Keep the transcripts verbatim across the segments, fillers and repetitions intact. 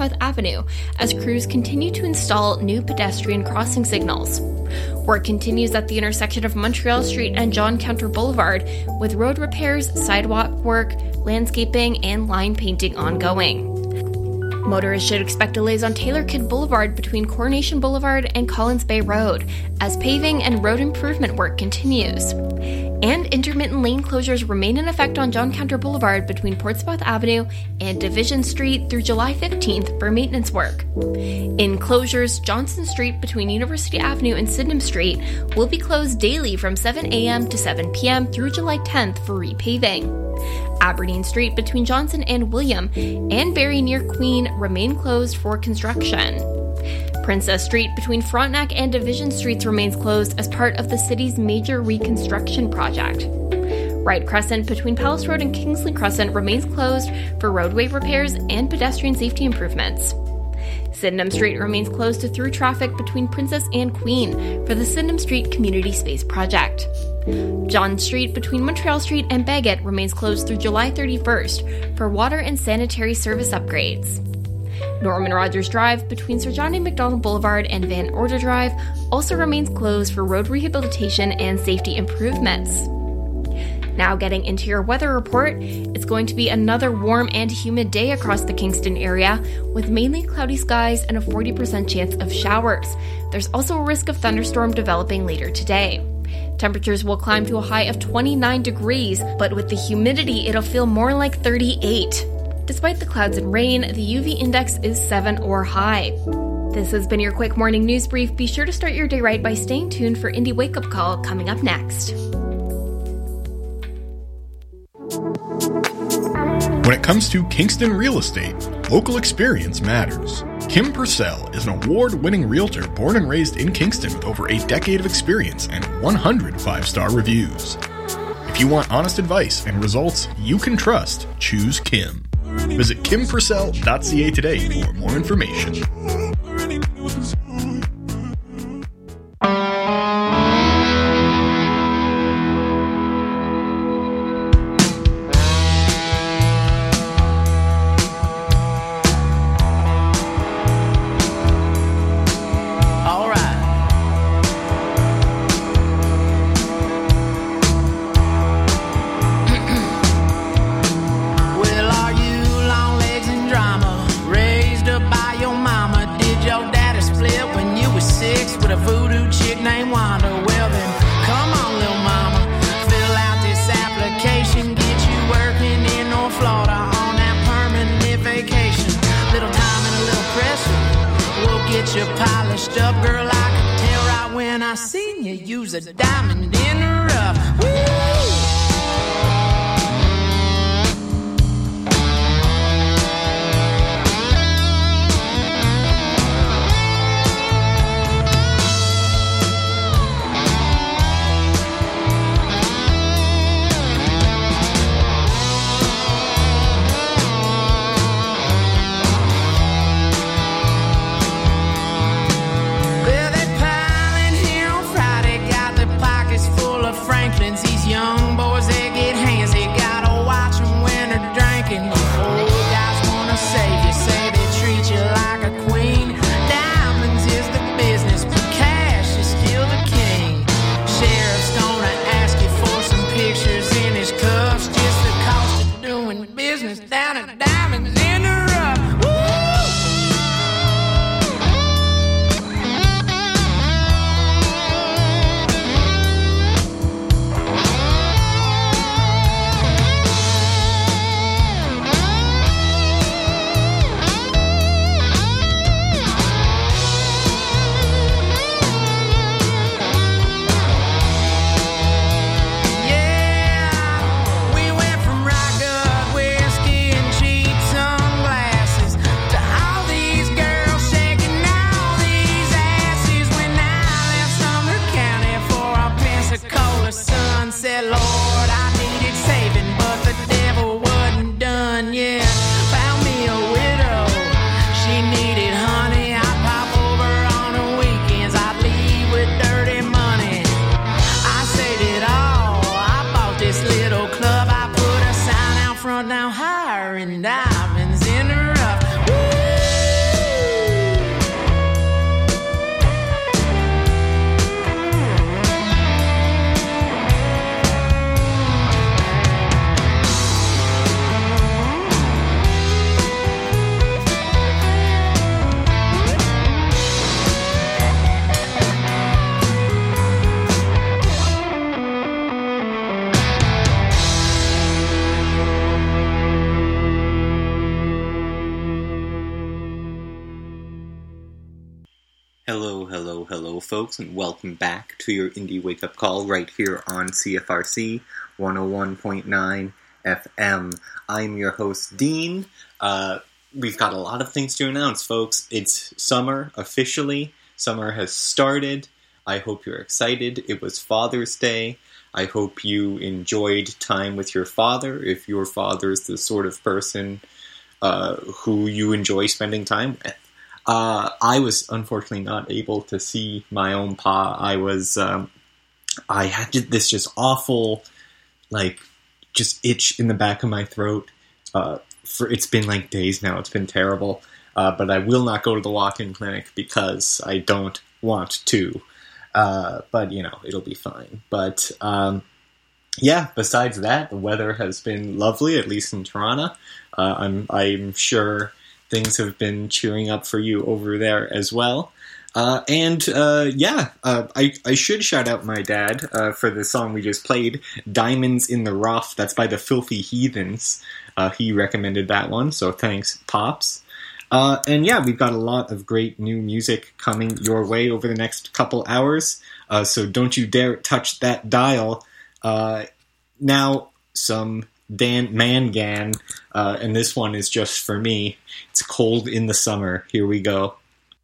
Portsmouth Avenue as crews continue to install new pedestrian crossing signals. Work continues at the intersection of Montreal Street and John Counter Boulevard, with road repairs, sidewalk work, landscaping, and line painting ongoing. Motorists should expect delays on Taylor Kidd Boulevard between Coronation Boulevard and Collins Bay Road, as paving and road improvement work continues. And intermittent lane closures remain in effect on John Counter Boulevard between Portsmouth Avenue and Division Street through July fifteenth for maintenance work. In closures, Johnson Street between University Avenue and Sydenham Street will be closed daily from seven a.m. to seven p.m. through July tenth for repaving. Aberdeen Street between Johnson and William and Barrie near Queen remain closed for construction. Princess Street between Frontenac and Division Streets remains closed as part of the city's major reconstruction project. Wright Crescent between Palace Road and Kingsley Crescent remains closed for roadway repairs and pedestrian safety improvements. Sydenham Street remains closed to through traffic between Princess and Queen for the Sydenham Street Community Space Project. John Street between Montreal Street and Bagot remains closed through July thirty-first for water and sanitary service upgrades. Norman Rogers Drive between Sir John A. Macdonald Boulevard and Van Order Drive also remains closed for road rehabilitation and safety improvements. Now getting into your weather report, it's going to be another warm and humid day across the Kingston area, with mainly cloudy skies and a forty percent chance of showers. There's also a risk of thunderstorm developing later today. Temperatures will climb to a high of twenty-nine degrees, but with the humidity, it'll feel more like thirty-eight. Despite the clouds and rain, the U V index is seven or high. This has been your quick morning news brief. Be sure to start your day right by staying tuned for Indie Wake Up Call coming up next. When it comes to Kingston real estate, local experience matters. Kim Purcell is an award-winning realtor born and raised in Kingston with over a decade of experience and one hundred five-star reviews. If you want honest advice and results you can trust, choose Kim. Visit kim purcell dot c a today for more information. You polished up, girl, I could tell right when I seen you use a diamond in the rough. Woo! These young Hello, hello, hello, folks, and welcome back to your Indie Wake Up Call right here on C F R C one oh one point nine F M. I'm your host, Dean. Uh, we've got a lot of things to announce, folks. It's summer, officially. Summer has started. I hope you're excited. It was Father's Day. I hope you enjoyed time with your father, if your father's the sort of person uh, who you enjoy spending time with. Uh, I was unfortunately not able to see my own pa. I was, um, I had this just awful, like, just itch in the back of my throat. Uh, for it's been like days now. It's been terrible. Uh, but I will not go to the walk-in clinic because I don't want to. Uh, but, you know, it'll be fine. But, um, yeah, besides that, the weather has been lovely, at least in Toronto. Uh, I'm, I'm sure things have been cheering up for you over there as well. Uh, and, uh, yeah, uh, I, I should shout out my dad uh, for the song we just played, Diamonds in the Rough. That's by the Filthy Heathens. Uh, he recommended that one, so thanks, Pops. Uh, and yeah, we've got a lot of great new music coming your way over the next couple hours, uh, so don't you dare touch that dial. Uh, now, some Dan Mangan, uh, and this one is just for me. It's Cold in the Summer. Here we go.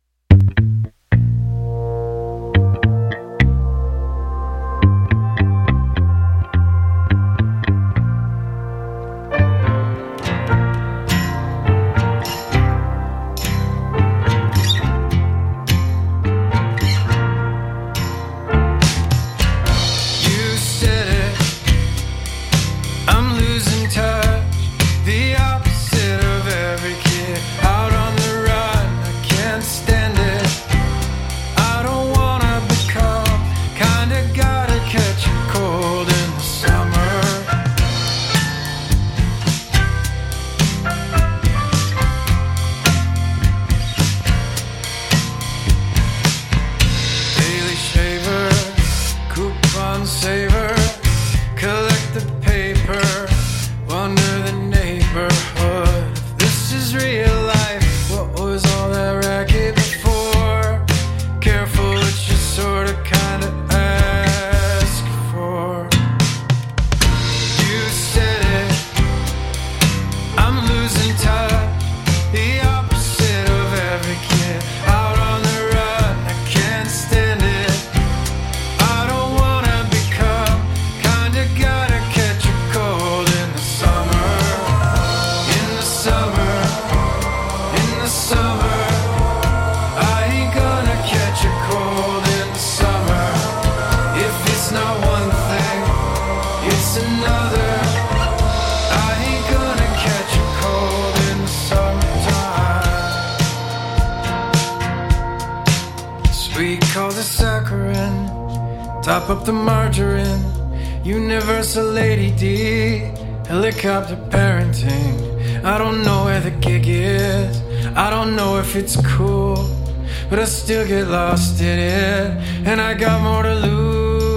Top up the margarine, Universal Lady D, helicopter parenting. I don't know where the gig is, I don't know if it's cool, but I still get lost in it, and I got more to lose.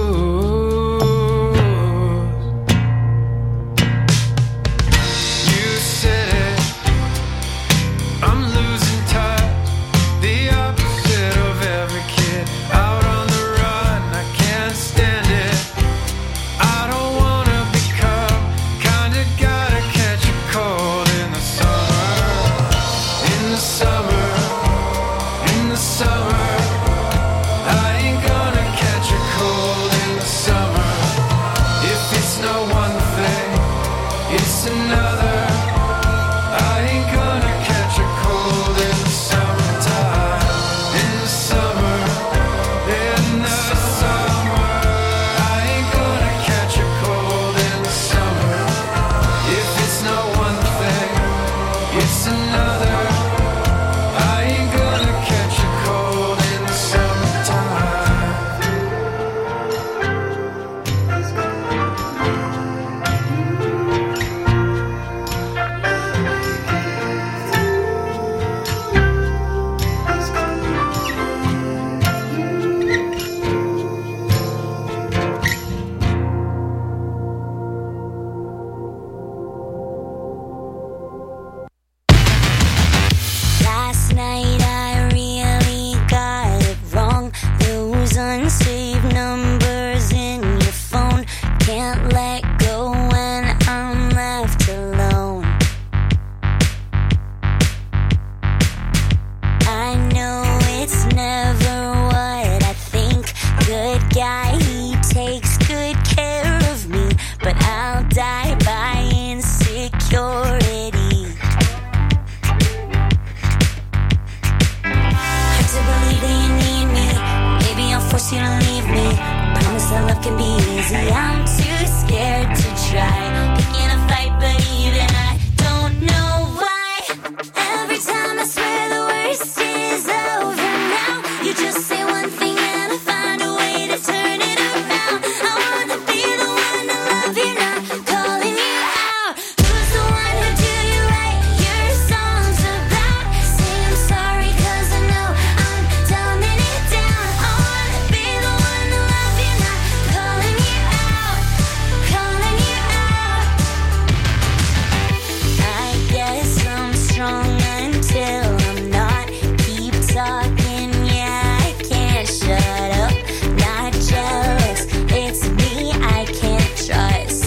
You said it, I'm losing touch, the opposite of every kid out on the run. I can't stand it, I don't wanna become kinda gotta catch a cold in the summer, in the summer, in the summer. I ain't gonna catch a cold. die by insecurity. Hard to believe that you need me. Maybe I'll force you to leave me. Promise that love can be easy. I'm too scared to try. Picking a fight, but even I don't know why. Every time I swear the worst is over now, you just say one thing and I find a way to turn it around. I wanna be the one to love you, not calling you out. Who's the one who do you write your songs about? Say I'm sorry 'cause I know I'm dumbing it down. I wanna be the one to love you, not calling you out, calling you out. I guess I'm strong until I'm not. Keep talking, yeah, I can't shut up. Not jealous, it's me I can't trust.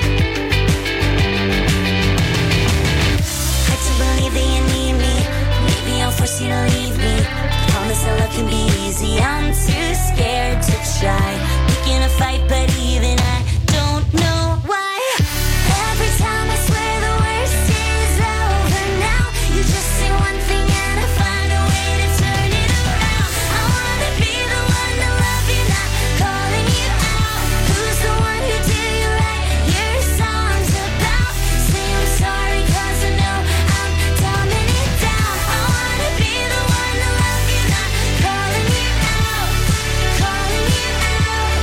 Hard to believe that you need me. Maybe I'll force you to leave me. Promise that love can be easy. I'm too scared to try. Picking a fight, but even I don't know why. Every time I swear the worst is over now, you just say one thing and I find a way to turn it around. I wanna be the one to love you, not calling you out. Who's the one who do you write your songs about? Say I'm sorry 'cause I know I'm dumbing it down. I wanna be the one to love you, not calling you out, calling you out.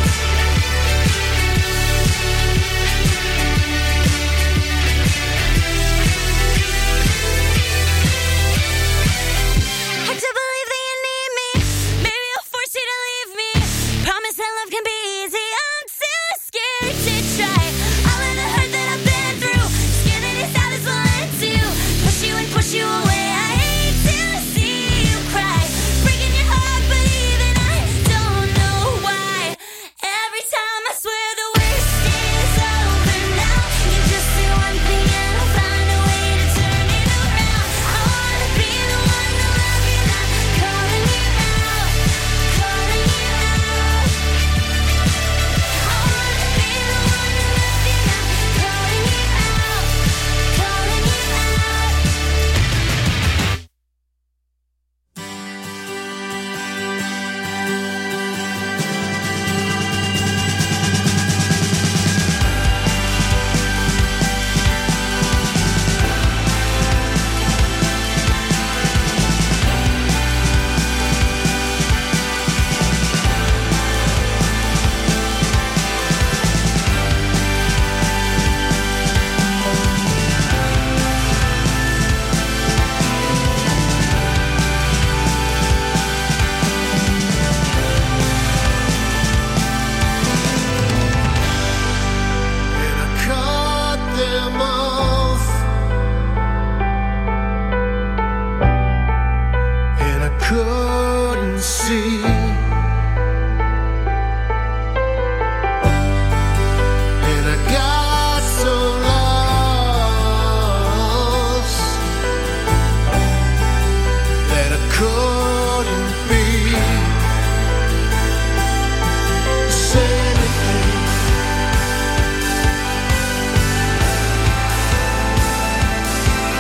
Hard to believe that you need me. Maybe I'll force you to leave me. Promise that love can be easy. I'm too scared to try. All of the hurt that I've been through, scared that it's how this will end too. Push you and push you away. I hate to see you cry, breaking your heart, but even I don't know why. Every time I swear the worst is over now, you just say one thing and I find a way to turn it around. I wanna be the one to love you, not calling you out, calling you out. I wanna be the one to love you, not calling you out, calling you out. And I cut them off, and I couldn't see. And I got so lost that I couldn't be. Say anything.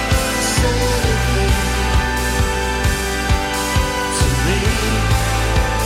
Say anything to me.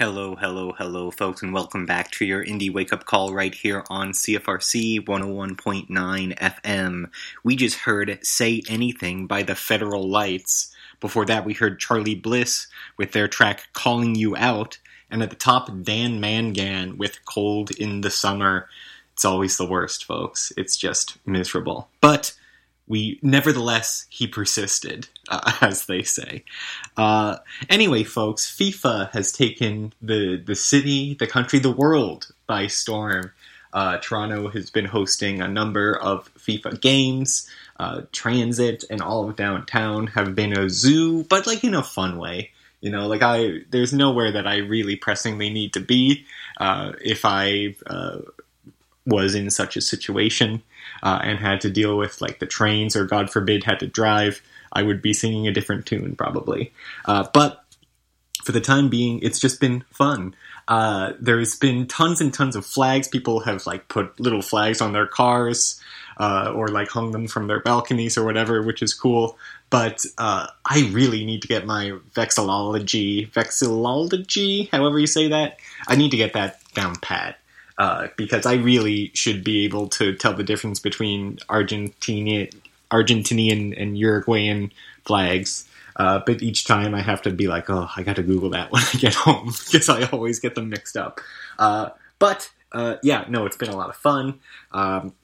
Hello, hello, hello, folks, and welcome back to your Indie Wake-Up Call right here on C F R C one oh one point nine F M. We just heard Say Anything by the Federal Lights. Before that, we heard Charlie Bliss with their track Calling You Out. And at the top, Dan Mangan with Cold in the Summer. It's always the worst, folks. It's just miserable. But we, nevertheless, he persisted, uh, as they say. Uh, anyway, folks, FIFA has taken the, the city, the country, the world by storm. Uh, Toronto has been hosting a number of FIFA games. Uh, Transit and all of downtown have been a zoo, but like in a fun way. You know, like I, there's nowhere that I really pressingly need to be uh, if I uh, was in such a situation uh, and had to deal with like the trains or God forbid had to drive. I would be singing a different tune probably. Uh, but for the time being, it's just been fun. Uh, there's been tons and tons of flags. People have like put little flags on their cars uh, or like hung them from their balconies or whatever, which is cool. But uh, I really need to get my vexillology, vexillology, however you say that, I need to get that down pat. Uh, because I really should be able to tell the difference between Argentinian, Argentinian and Uruguayan flags. Uh, but each time I have to be like, oh, I got to Google that when I get home, because I always get them mixed up. Uh, but, uh, yeah, no, it's been a lot of fun. Um,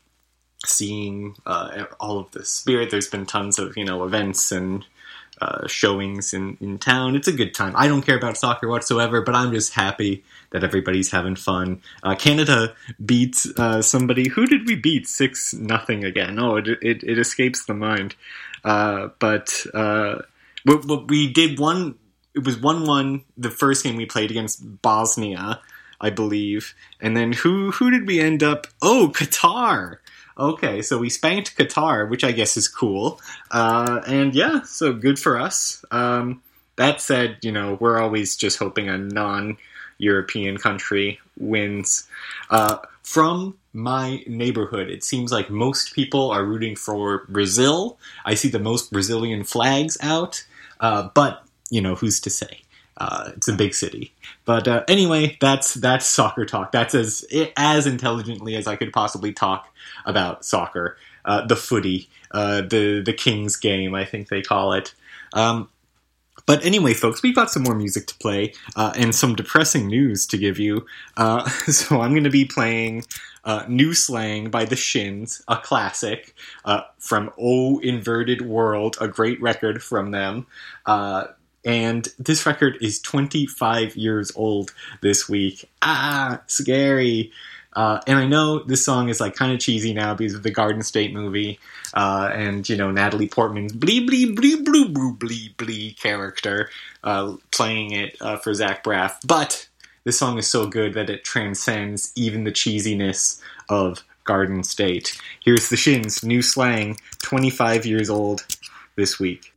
seeing uh, all of the spirit. There's been tons of, you know, events and uh, showings in, in town. It's a good time. I don't care about soccer whatsoever, but I'm just happy that everybody's having fun. Uh, Canada beat uh, somebody. Who did we beat? Six nothing again. Oh, it, it, it escapes the mind. Uh, but uh, we, we did one. It was one one the first game we played against Bosnia, I believe. And then who who did we end up? Oh, Qatar. Okay, so we spanked Qatar, which I guess is cool. Uh, and yeah, so good for us. Um, that said, you know, we're always just hoping a non-European country wins. Uh, from my neighborhood, it seems like most people are rooting for Brazil. I see the most Brazilian flags out. Uh, but, you know, who's to say? Uh, it's a big city. But uh, anyway, that's that's soccer talk. That's as as intelligently as I could possibly talk about soccer. Uh, the footy, uh, the the King's game, I think they call it. Um, but anyway, folks, we've got some more music to play uh, and some depressing news to give you. Uh, so I'm going to be playing uh, New Slang by The Shins, a classic uh, from Oh Inverted World, a great record from them. Uh, And this record is twenty-five years old this week. Ah, scary. Uh, and I know this song is like kind of cheesy now because of the Garden State movie. Uh, and, you know, Natalie Portman's blee, blee, blee, blue, blue, blee, blee character uh, playing it uh, for Zach Braff. But this song is so good that it transcends even the cheesiness of Garden State. Here's The Shins, New Slang, twenty-five years old this week.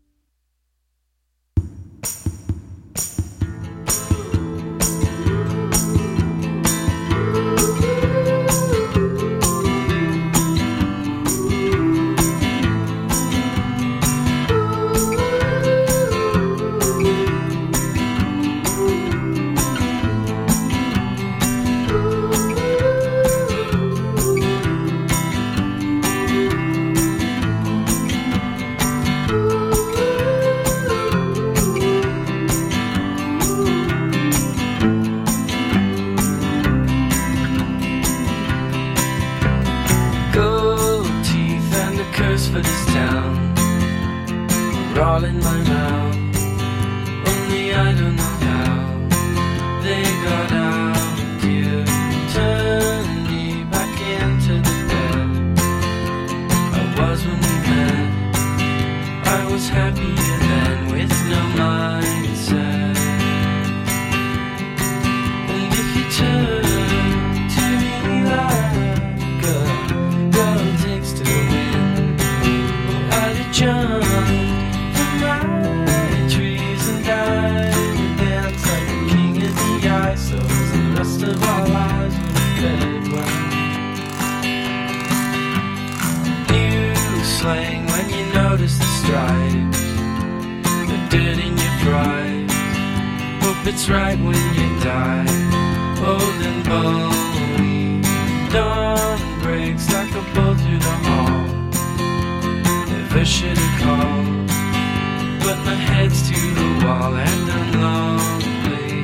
It's right when you die, old and bony. Dawn breaks like a bolt through the hall. Never should have called, but my head's to the wall and I'm lonely.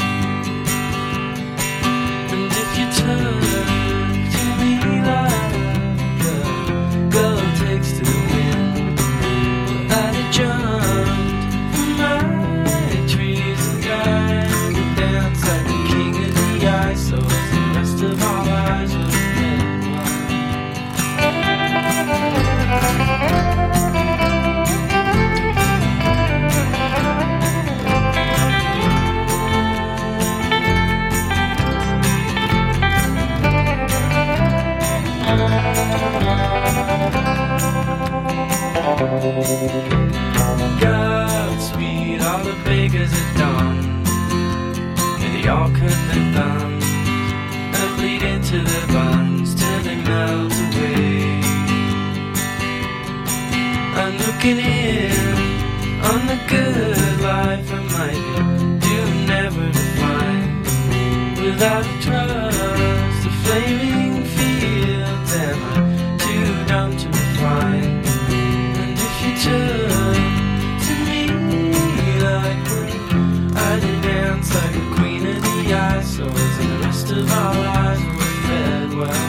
And if you turn to me like a girl takes to the wind, I'd have jumped from my trees and died and danced like the king of the ice, so as the rest of our lives would have been one. Godspeed, all the beggars are done, and they all cut their thumbs and bleed into their buns till they melt away. I'm looking in on the good life I might do never to find, without trust, the flaming fields am I too dumb to find. And if you turn to me like I'd dance like a queen of the ice, so as the rest of our lives were fed well.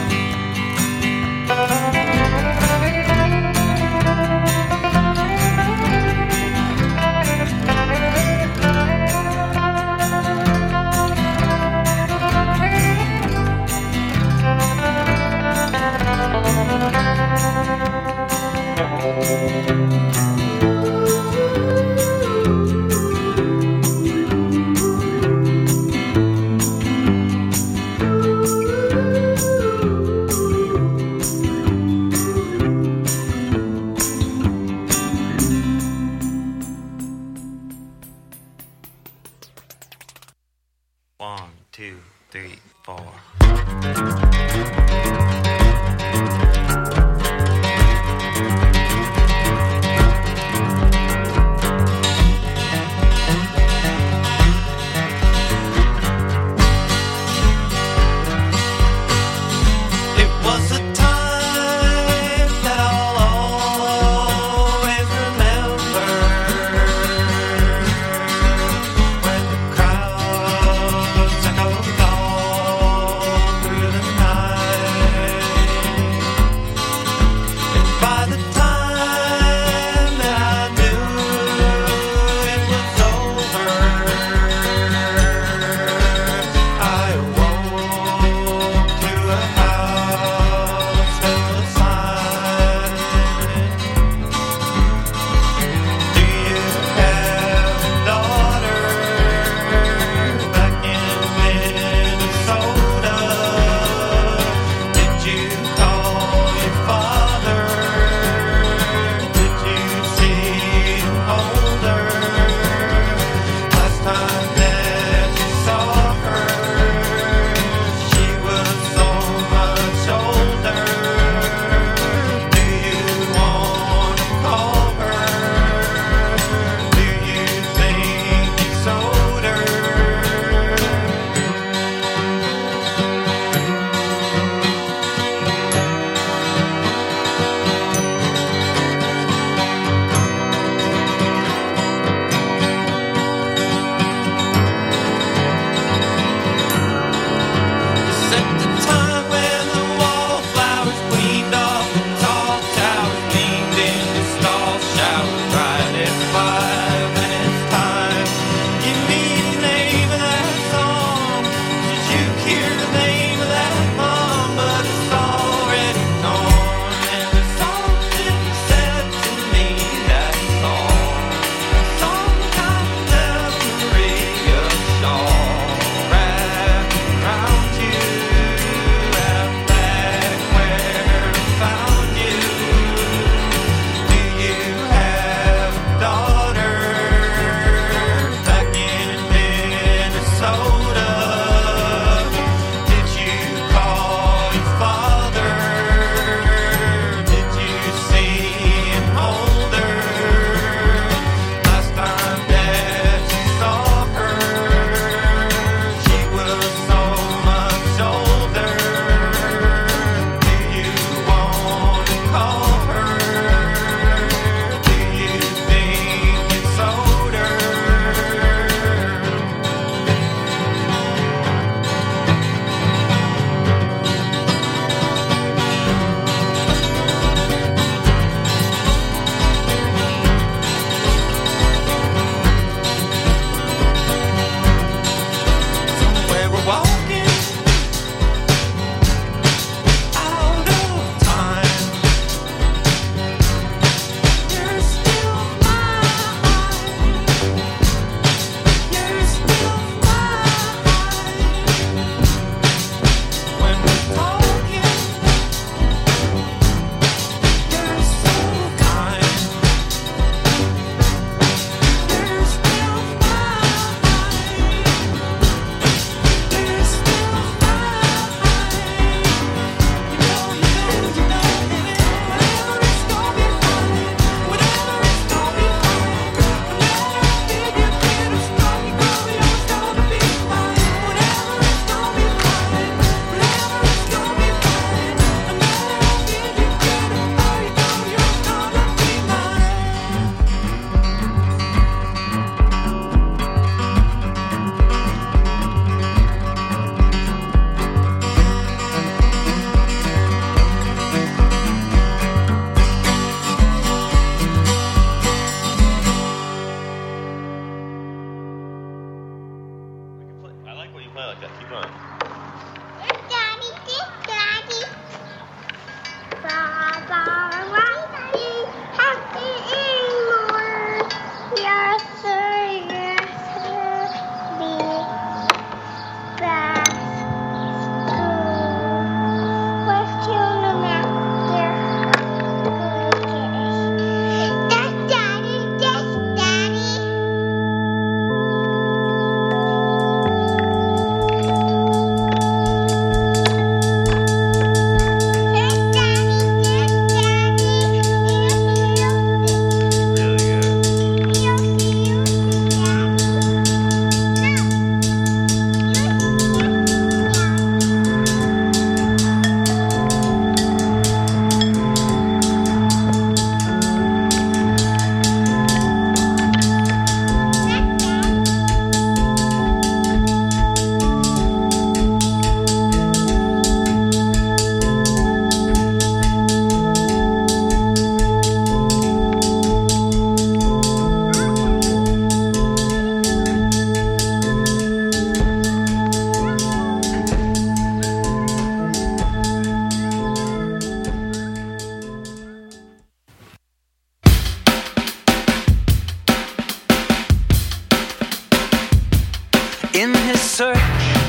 in his search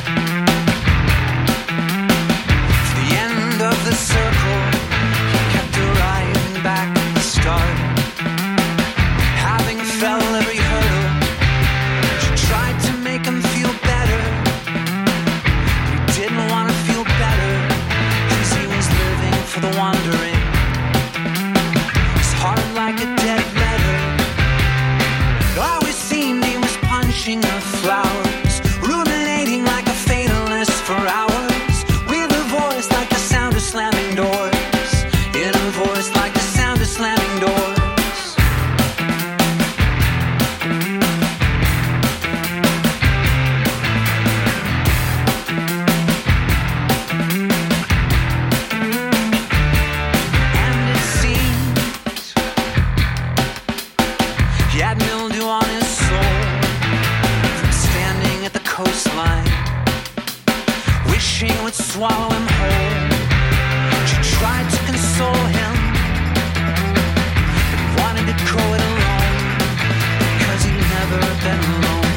for the end of the circle. He kept arriving back at the start, having fell every hurdle. She tried to make him feel better. He didn't want to feel better, 'cause he was living for the wandering. His heart like a dead letter. It always seemed he was punching the flowers, ruminating like a fatalist for hours, with a voice like the sound of slamming doors, in a voice like the sound of slamming doors. And it seemed he had mildew on his soul from standing at the coastline, wishing it would swallow him whole. She tried to console him, but wanted to go it alone, because he'd never been alone.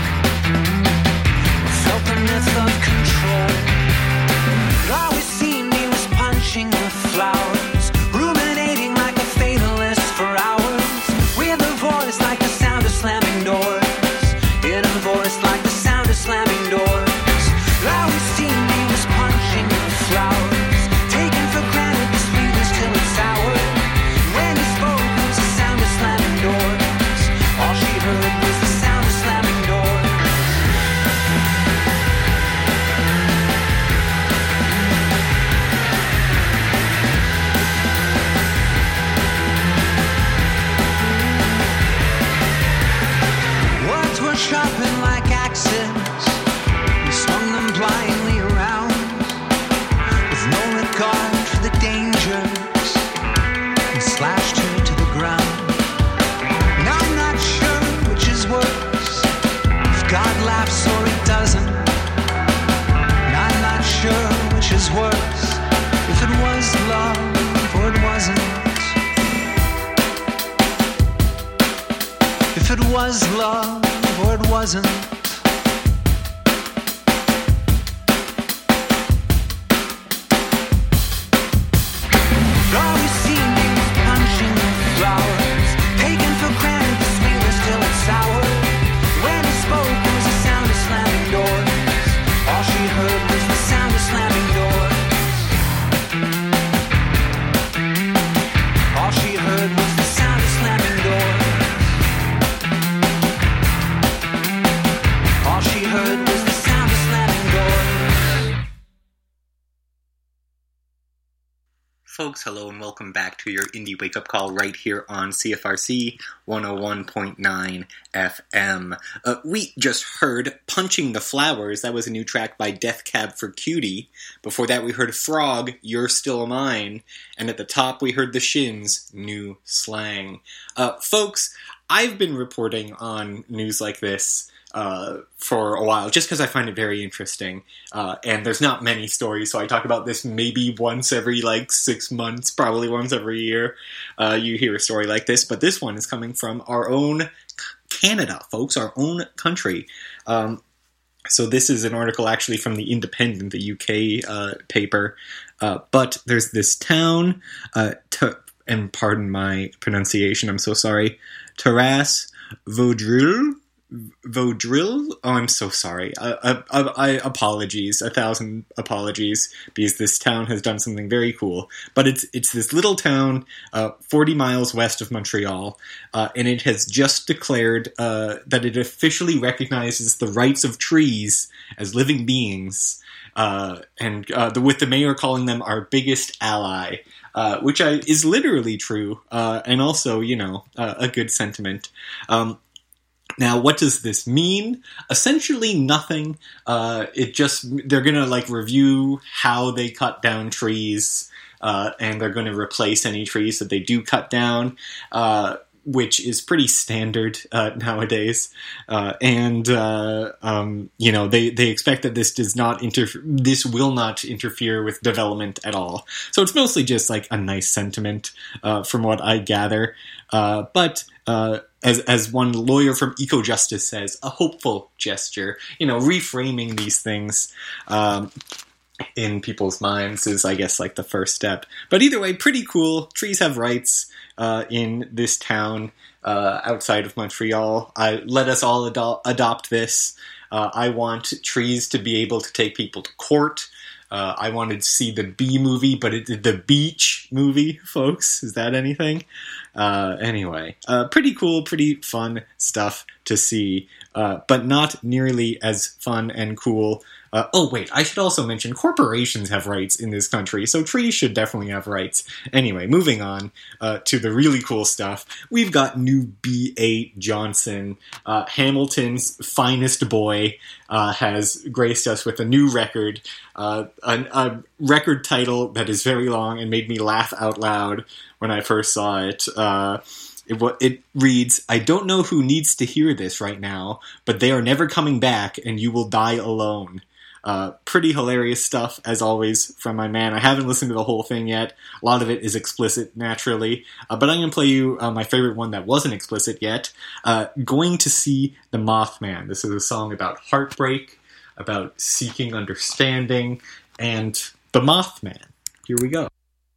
Felt the myth of control. It always seemed he was punching the flowers, ruminating like a fatalist for hours, with a voice like the sound of slamming doors, in a voice like the sound of slamming doors. It always seemed he was punching the flowers, taking for granted the sweetness till it's sour. When he spoke, it was the sound of slamming doors. All she heard was the sound of slamming doors. Words were sharpened like axes. He swung them blindly around, with no regard for the dangers, and slashed her to the ground. And I'm not sure which is worse, if God laughs or he doesn't. And I'm not sure which is worse, if it was love or it wasn't. If it was love or it wasn't. It always seemed he was punching the flowers, taking for granted the sweetness till it's sour. When he spoke, it was the sound of slamming doors. All she heard was the sound of slamming doors. All she heard was the sound of slamming doors. All she heard was the sound of slamming doors. Folks, hello and welcome back to your Indie Wake Up Call right here on C F R C one oh one point nine F M. Uh, we just heard Punching the Flowers. That was a new track by Death Cab for Cutie. Before that we heard Frog, You're Still Mine. And at the top we heard The Shins, New Slang. Uh, folks, I've been reporting on news like this uh, for a while, just because I find it very interesting. Uh, and there's not many stories, so I talk about this maybe once every, like, six months, probably once every year. Uh, you hear a story like this, but this one is coming from our own Canada, folks, our own country. Um, so this is an article actually from The Independent, the U K uh, paper. Uh, but there's this town, uh, t- and pardon my pronunciation, I'm so sorry, Taras Vaudreuil, Vaudreuil? Oh, I'm so sorry. I, I, I, apologies. A thousand apologies, because this town has done something very cool. But it's it's this little town, uh, forty miles west of Montreal, uh, and it has just declared uh, that it officially recognizes the rights of trees as living beings, uh, and uh, the, with the mayor calling them our biggest ally. Uh, which I, is literally true, uh, and also, you know, uh, a good sentiment. Um, Now, what does this mean? Essentially nothing. Uh, it just, they're gonna, like, review how they cut down trees, uh, and they're gonna replace any trees that they do cut down. Uh, which is pretty standard uh, nowadays. Uh, and, uh, um, you know, they, they expect that this does not interfere, this will not interfere with development at all. So it's mostly just like a nice sentiment, uh, from what I gather. Uh, but, uh, as, as one lawyer from Eco-Justice says, a hopeful gesture, you know, reframing these things, um, in people's minds is, I guess, like the first step. But either way, pretty cool. Trees have rights uh, in this town uh, outside of Montreal. I, let us all ado- adopt this. Uh, I want trees to be able to take people to court. Uh, I wanted to see the Bee movie, but it did the Beach movie, folks. Is that anything? Uh, anyway, uh, pretty cool, pretty fun stuff to see, uh, but not nearly as fun and cool. Uh, oh, wait, I should also mention corporations have rights in this country, so trees should definitely have rights. Anyway, moving on uh, to the really cool stuff. We've got new B eight Johnson. Uh, Hamilton's finest boy uh, has graced us with a new record, uh, a, a record title that is very long and made me laugh out loud when I first saw it. Uh, It, it reads, I don't know who needs to hear this right now, but they are never coming back and you will die alone. Uh, pretty hilarious stuff, as always, from my man. I haven't listened to the whole thing yet. A lot of it is explicit, naturally. Uh, but I'm going to play you uh, my favorite one that wasn't explicit yet. Uh, Going to See the Mothman. This is a song about heartbreak, about seeking understanding, and the Mothman. Here we go.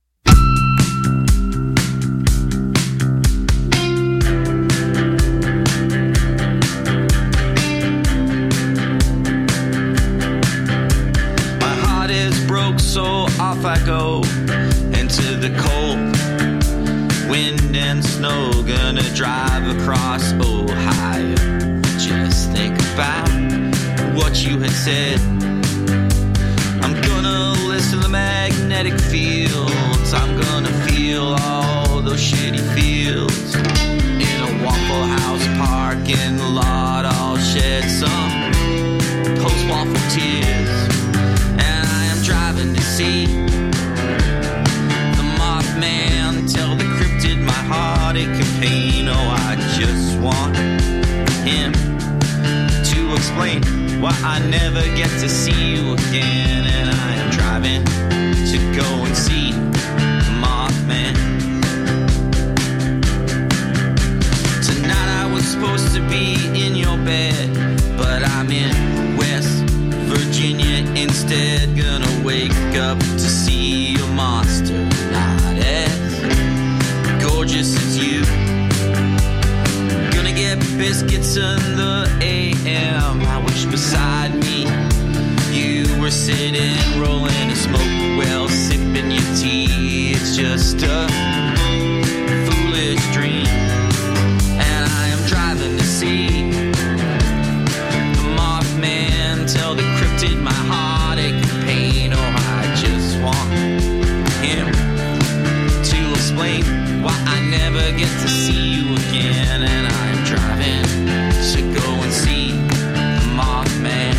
So off I go into the cold wind and snow, gonna drive across Ohio. Just think about what you had said. I'm gonna listen to the magnetic fields. I'm gonna feel all those shitty fields. In a Waffle House parking lot, I'll shed some post-waffle tears. Driving to see the Mothman, tell the cryptid my heartache and pain. Oh, I just want him to explain why I never get to see you again. And I am driving to go and see the Mothman. Tonight I was supposed to be in your bed, but I'm in West Virginia instead. Gonna wake up to see a monster not as gorgeous as you. Gonna get biscuits in the A M. I wish beside me you were sitting, rolling a smoke well, sipping your tea. It's just a foolish dream. And I am driving to see the Mothman, tell the cryptid my heartache and pain. Oh, I just want him to explain why I never get to see you again. And I'm driving to go and see the Mothman.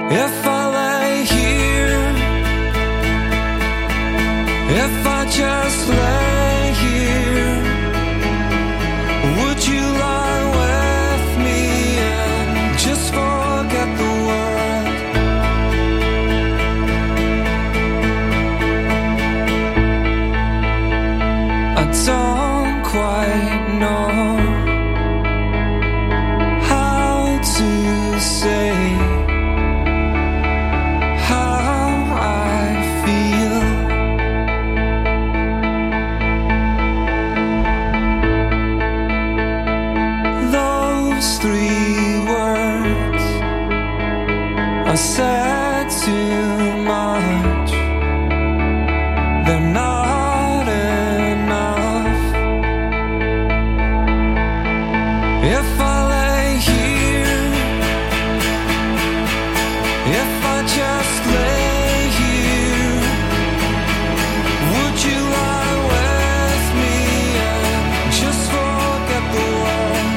If I lay here, if I just lay here, would you lie with me and just forget the world? I don't quite know how to say I said too much, they're not enough. If I lay here, if I just lay here, would you lie with me and just forget the world?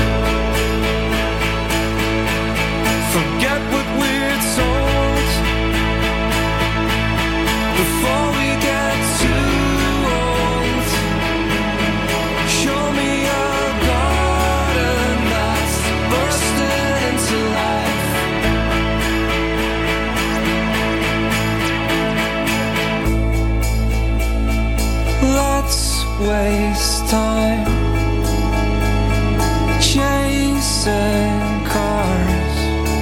Forget what we're told before we get too old. Show me a garden that's bursting into life. Let's waste time chasing cars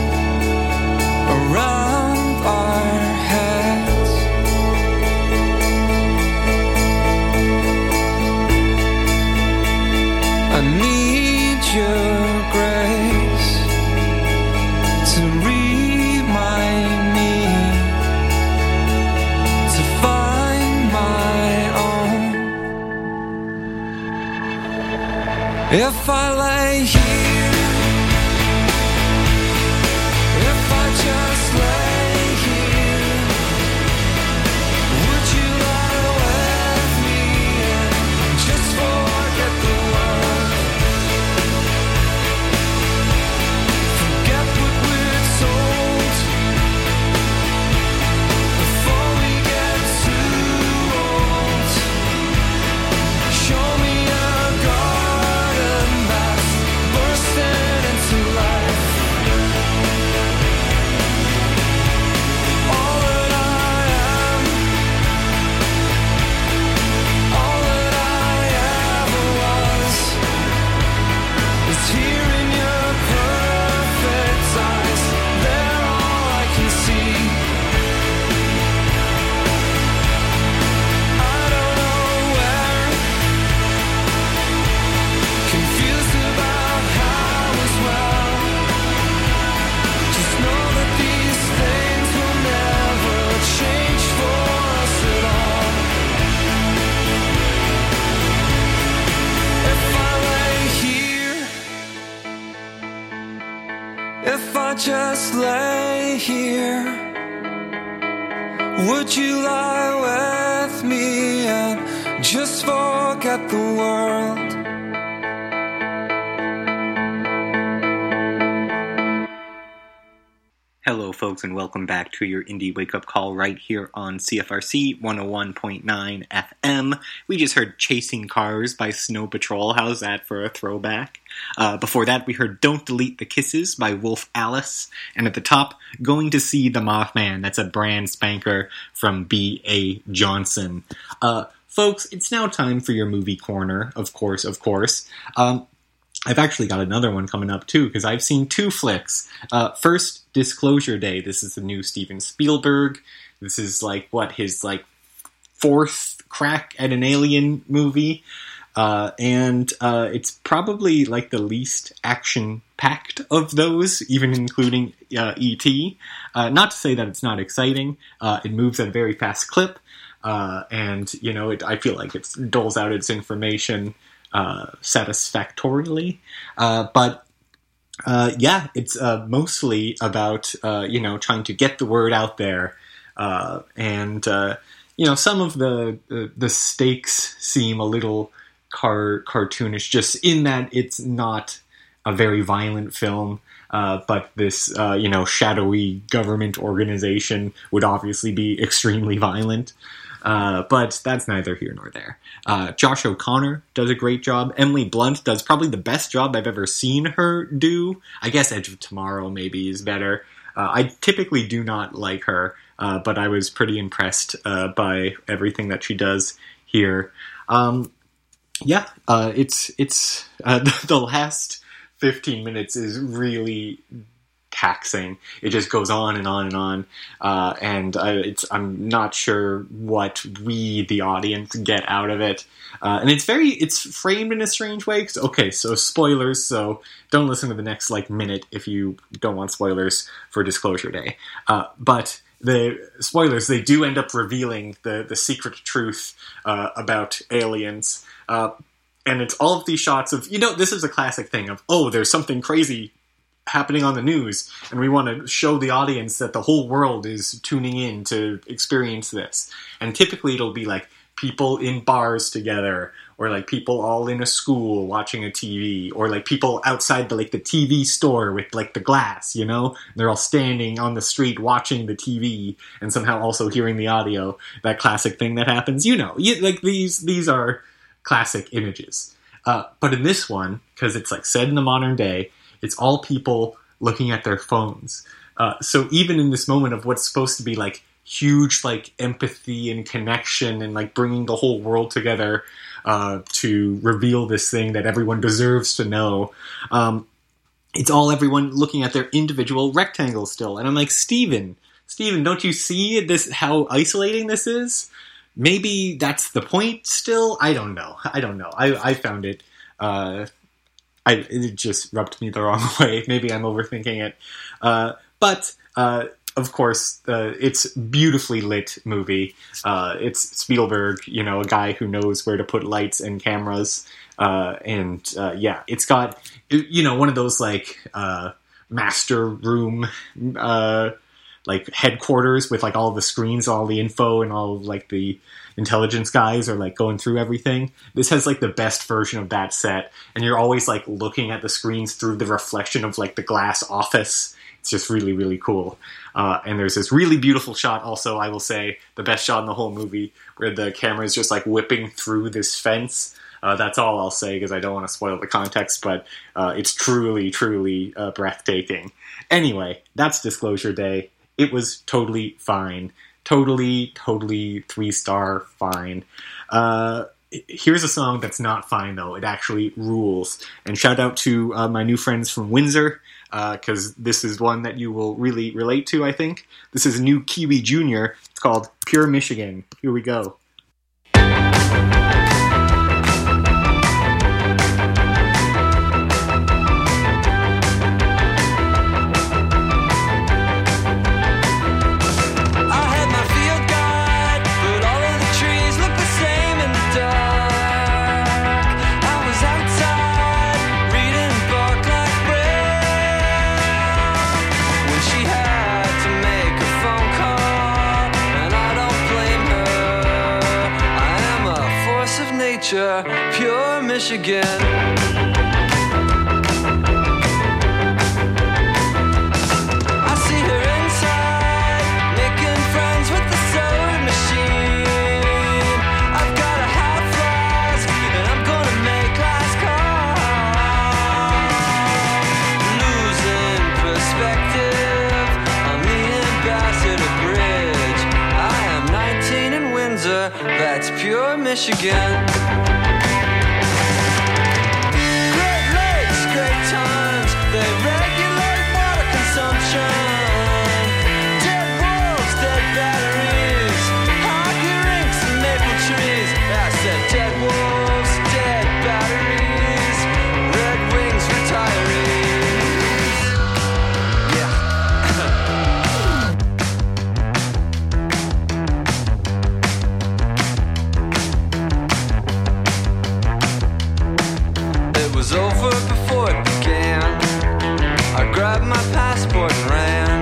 around our heads. I need your grace to remind me to find my own. If I lay here, if I just lay here, would you lie with me and just forget the world? Forget what we're told before we get too old. Show me a garden that's bursting into life. All that I am, all that I ever was, is here in your perfect eyes. They're all I can see. I don't know where, confused about how as well. Just know that these things will never change for us at all. If I lay here, if I just lay here, would you lie with me and just forget the world? Hello, folks, and welcome back to your Indie Wake Up Call right here on C F R C one oh one point nine F M. We just heard Chasing Cars by Snow Patrol. How's that for a throwback? Uh, before that, we heard Don't Delete the Kisses by Wolf Alice. And at the top, Going to See the Mothman. That's a brand spanker from B A Johnson. Uh, folks, it's now time for your movie corner, of course, of course. Um, I've actually got another one coming up, too, because I've seen two flicks. Uh, first, Disclosure Day. This is the new Steven Spielberg. This is, like, what, his, like, fourth crack at an alien movie. Uh, and uh, it's probably, like, the least action-packed of those, even including uh, E T. Uh, not to say that it's not exciting. Uh, it moves at a very fast clip. Uh, and, you know, it, I feel like it doles out its information Uh, satisfactorily, uh, but uh, yeah, it's uh, mostly about uh, you know trying to get the word out there, uh, and uh, you know some of the, the the stakes seem a little car cartoonish, just in that it's not a very violent film. Uh, but this, uh, you know, shadowy government organization would obviously be extremely violent. Uh, but that's neither here nor there. Uh, Josh O'Connor does a great job. Emily Blunt does probably the best job I've ever seen her do. I guess Edge of Tomorrow maybe is better. Uh, I typically do not like her, uh, but I was pretty impressed uh, by everything that she does here. Um, yeah, uh, it's it's uh, the, the last fifteen minutes is really taxing. It just goes on and on and on, uh, and I, it's I'm not sure what we, the audience, get out of it. Uh, and it's very it's framed in a strange way. Cause, okay, so spoilers. So don't listen to the next like minute if you don't want spoilers for Disclosure Day. Uh, but the spoilers, they do end up revealing the the secret truth uh, about aliens. Uh, and it's all of these shots of, you know, this is a classic thing of, oh, there's something crazy happening on the news, and we want to show the audience that the whole world is tuning in to experience this. And typically it'll be like people in bars together, or like people all in a school watching a T V, or like people outside the like the T V store with like the glass, you know? They're all standing on the street watching the T V and somehow also hearing the audio. That classic thing that happens, you know. You, like these these are classic images. Uh, but in this one, because it's like set in the modern day, it's all people looking at their phones. Uh, so even in this moment of what's supposed to be like huge like empathy and connection and like bringing the whole world together uh, to reveal this thing that everyone deserves to know, um, it's all everyone looking at their individual rectangles still. And I'm like, Steven, Steven, don't you see this? How isolating this is? Maybe that's the point still? I don't know. I don't know. I, I found it... Uh, I, it just rubbed me the wrong way. Maybe I'm overthinking it. Uh, but, uh, of course, uh, it's beautifully lit movie. Uh, it's Spielberg, you know, a guy who knows where to put lights and cameras. Uh, and, uh, yeah, it's got, you know, one of those, like, uh, master room, uh, like, headquarters with, like, all the screens, all the info, and all, like, the intelligence guys are like going through everything. This has like the best version of that set, and you're always like looking at the screens through the reflection of like the glass office. It's just really, really cool. Uh, and there's this really beautiful shot also, I will say, the best shot in the whole movie, where the camera is just like whipping through this fence. Uh, that's all I'll say because I don't want to spoil the context, but uh, it's truly, truly uh, breathtaking. Anyway, that's Disclosure Day. It was totally fine. Totally, totally three-star fine. Uh, here's a song that's not fine, though. It actually rules. And shout out to uh, my new friends from Windsor, because uh, this is one that you will really relate to, I think. This is a new Kiwi Junior. It's called Pure Michigan. Here we go. Pure Michigan. I see her inside, making friends with the sewing machine. I've got a hot flask, and I'm gonna make last call. Losing perspective on the Ambassador Bridge. I am nineteen in Windsor, that's pure Michigan. Over before it began. I grabbed my passport and ran.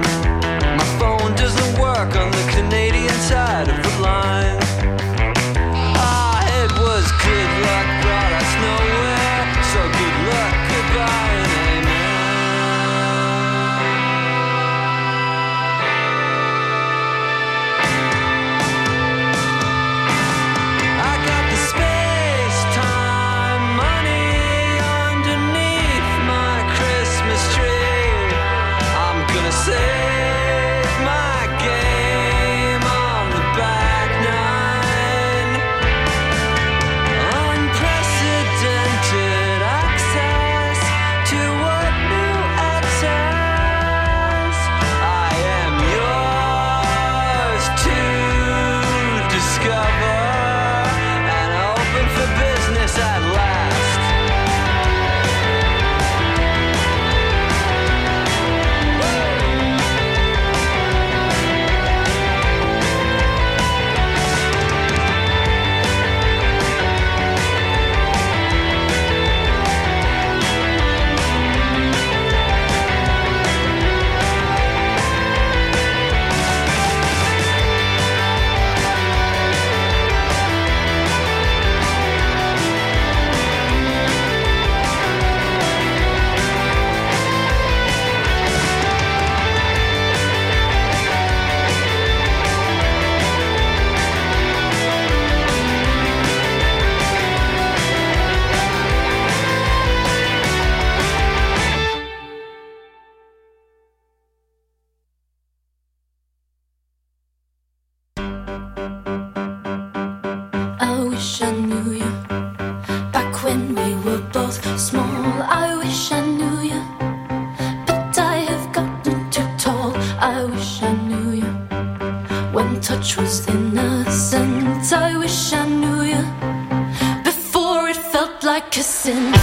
I wish I knew you when touch was innocent. I wish I knew you before it felt like kissing.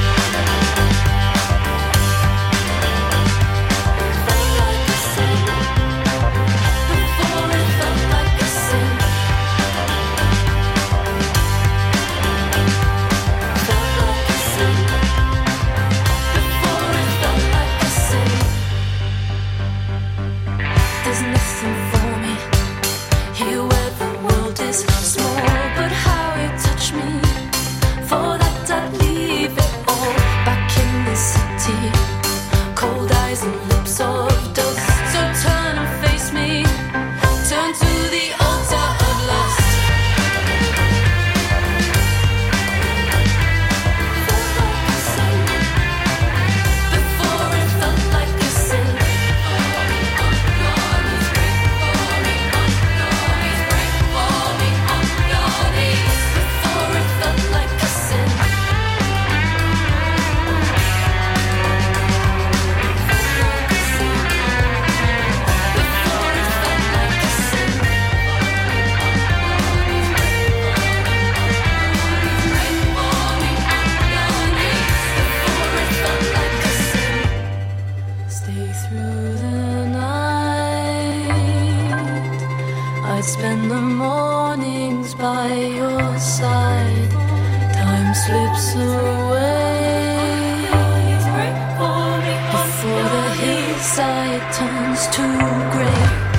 Spend the mornings by your side. Time slips away before the hillside turns to grey.